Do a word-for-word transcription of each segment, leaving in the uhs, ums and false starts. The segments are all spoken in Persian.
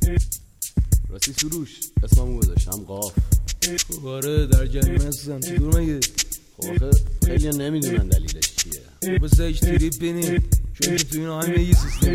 راستی سروش اسممو گذاشتم قاف. آره در جریمه هستم. چطور مگه؟ خب آخه خیلی نمیدونن دلیلش چیه. بس اگه تریپ بینیم چون که تو این آهنگ یه سیستم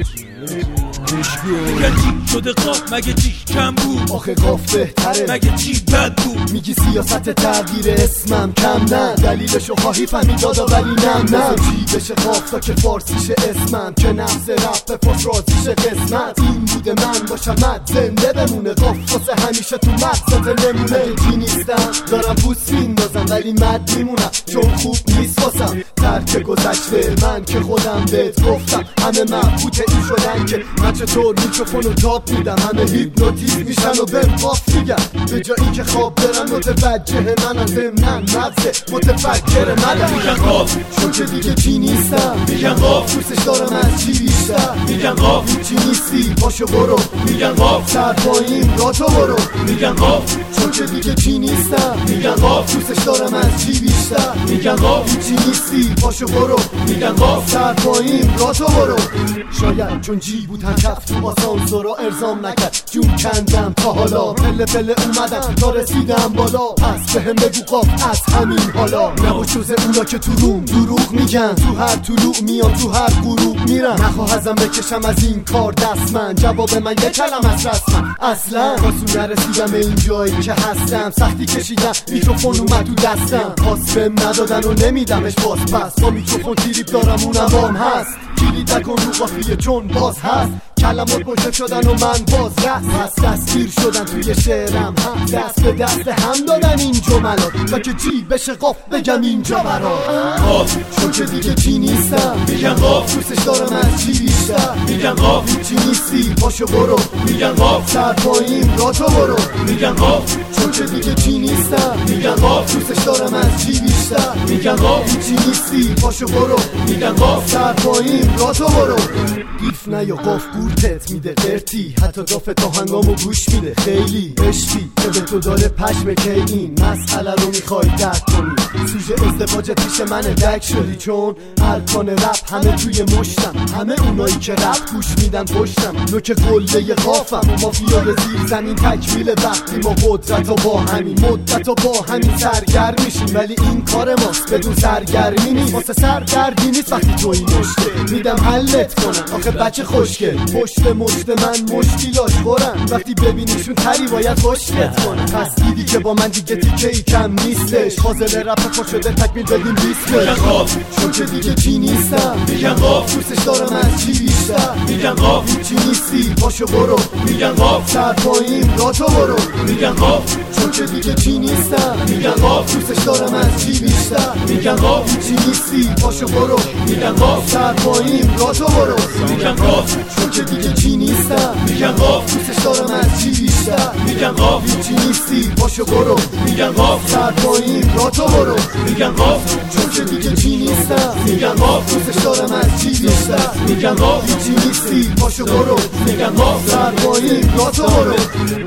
میگن چی شده قاف مگه چی کم بود؟ آخه قاف بهتره مگه چی بد بود؟ میگی سیاست تغییر اسمم کم نه، دلیلشو خواهی فهمید دادا ولی نم نه. چی بشه قاف تا که فارسیشه اسمم، که نفس رپ به پاس رازیشه قسمت. این بوده من باشم مد زنده بمونه، قاف واسه همیشه تو مقصد نمونه. چی نیستم دارم بوس میندازم ولی مد میمونم چون خوب نیست واسم ترک گذشته من که خودم بهت گفتم. همه مبهوت این شدن که من چطور میکروفونو تاپ میدم، همه هیپنوتیزم میشن و بهم قاف میگن به جا این که خواب برم متوجه منم ضمنن مغزه متفکر منم. میگن قاف چون که دیگه چی نیستم، میگن قاف دوستش دارم از چی بیشتر. میگن قاف چی نیستی پاشو برو، میگن قاف سر پایین را تو برو. میگن قاف چون که دیگه چی نیستم، میگن قاف دوستش دارم از چی بیشتر. میگن قاف چی نیستی پاشو برو، میگن قاف سر پایین را تو برو. شاید چون جی بود هم کف تو آسانسورا ارزام نکرد جون کندم تا حالا پله پله اومدم تا رسیدم بالا. پس بهم بگو قاف از همین حالا نباش جز اونا که تو روم دروغ میگن، تو هر طلوع میام تو هر غروب میرم. نخواه ازم بکشم از این کار دست من، جواب من یک کلم از رسمن اصلا. آسون نرسیدم به این جایی که هستم، سختی کشیدم میکروفون اومد تو دستم. پاس بهم ندادن و نمیدمش باز پس، با میکروفون تریپ دارم اونم بام هست. کلید نکن رو قافیه چون باز هست، کلمات پشت شدن و من باز رست هست. دستگیر شدن توی شعرم هم، دست به دست هم دادن این جملات تا که چی بشه قاف بگم اینجا برات. قاف چون که دیگه چی نیستم، میگن قاف دوستش دارم از چی بیشتر. میگن قاف چی نیستی پاشو برو، میگن قاف سر پایین را تو برو. میگن قاف چون که دیگه چی نیستم، میگن قاف دوستش دارم از چی بیشتر. میگن قاف چی نیستی پاشو برو، میگن قاف سر پایین را تو برو. دیف نه یا قاف گورتت میده قرتی، حتی داف تا هنگامو گوش میده خیلی عشقی که به تو داره پشم که این مسئله رو میخوای درک کنی. سوژه ازدواجت پیش من دک شدی چون ارکان رپ همه توی مشتم، همه اونایی که رپ گوش میدن پشتم. نوک قله قافم و مافیای زیر زمین تکمیل وقتی ما قدرت و با همین مدت و با همین سرگرم میشیم، ولی این کار ماست بدون سرگرمی نیست. واسه سرگردی نیست وقتی تو این مشکل میدم حلت کنم. آخه بچه خوشگل پشت مشت من مشکیلاش خورن، وقتی ببینیشون تری باید خوشگت کنن. پس دیدی که با من دیگه تیکه ای کم نیستش، فاضل رپ پا شده تکمیل بدیم بیسکش. چون که دیگه چی نیستم، میگن قاف دوستش دارم از چی بیشتر. میگن قاف چی نیستی پاشو برو، میگن قاف سر پایین را تو برو. میگن قاف چون که دیگه چی نیستم، میگن قاف دوستش دارم از چی بیشتر. میگن قاف چی نیستی پاشو برو، میگن قاف سر پایین را تو برو. میگن قاف چون که دیگه چی نیستم، میگن قاف دوستش دارم از چی بیشتر. میگن قاف چی نیستی پاشو برو، میگن قاف سر پایین را تو برو. میگن قاف چون که دیگه چی نیستم، میگن قاف دوستش دارم از چی بیشتر. میگن قاف چی نیستی پاشو برو، میگن قاف سر پایین را تو برو.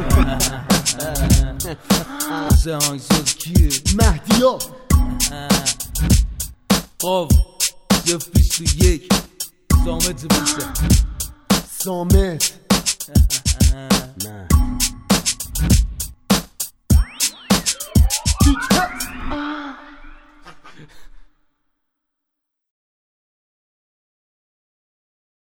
سهانگساز کیه؟ مهدیا قاف صف بیست و یک سامت بوسه سامت نه